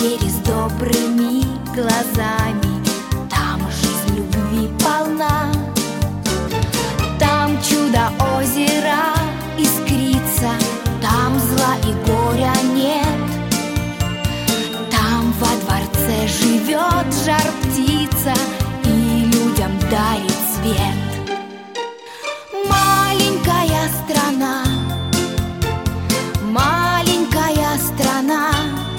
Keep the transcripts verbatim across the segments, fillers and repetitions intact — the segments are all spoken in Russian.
двери с добрыми глазами. Там жизнь любви полна. Там чудо озера искрится, там зла и горя нет. Там во дворце живет жар-птица и людям дарит свет. Маленькая страна, маленькая страна,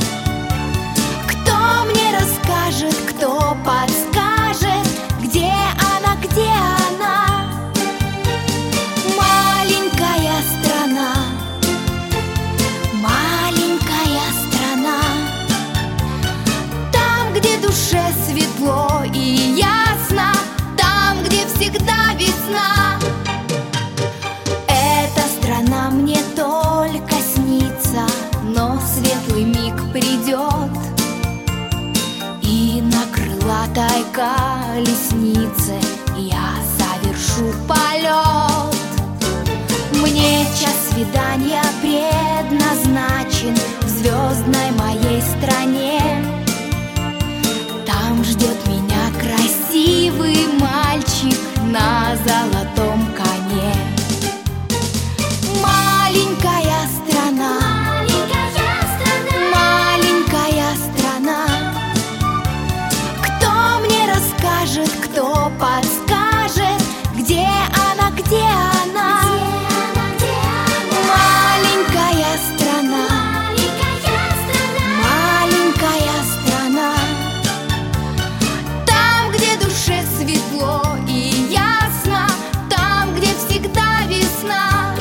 кто мне расскажет, кто подскажет, где она, где она? Маленькая страна, маленькая страна, там, где душе светло и ясно, там, где всегда весна. Эта страна мне только снится, но светлый миг придет, и на крылатой колеснице я совершу полет. Мне час свидания предназначен в звездной моей стране. Там ждет меня красивый мальчик на золотом коне. Маленькая страна, маленькая страна, маленькая страна, кто мне расскажет, кто подскажет, где она, где она? Маленькая страна, маленькая страна, там, где душе светло и ясно, там, где всегда весна.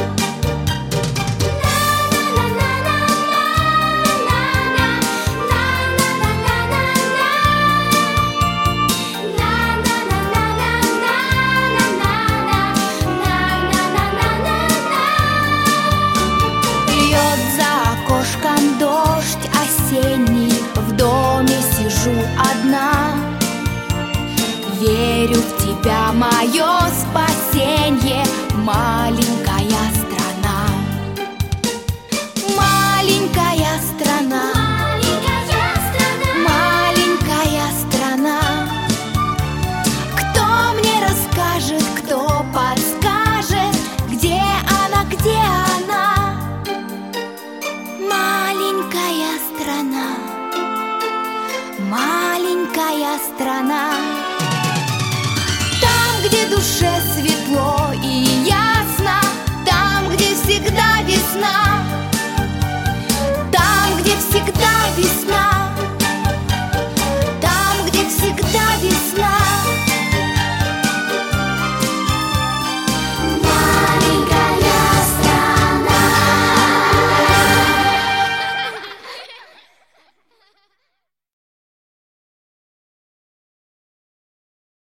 Льет за окошком дождь осенний, в доме сижу одна. Верю в тебя, мое спасенье, маленькая страна. Маленькая страна, маленькая страна, кто мне расскажет, кто подскажет, где она, где она? Маленькая страна, маленькая страна,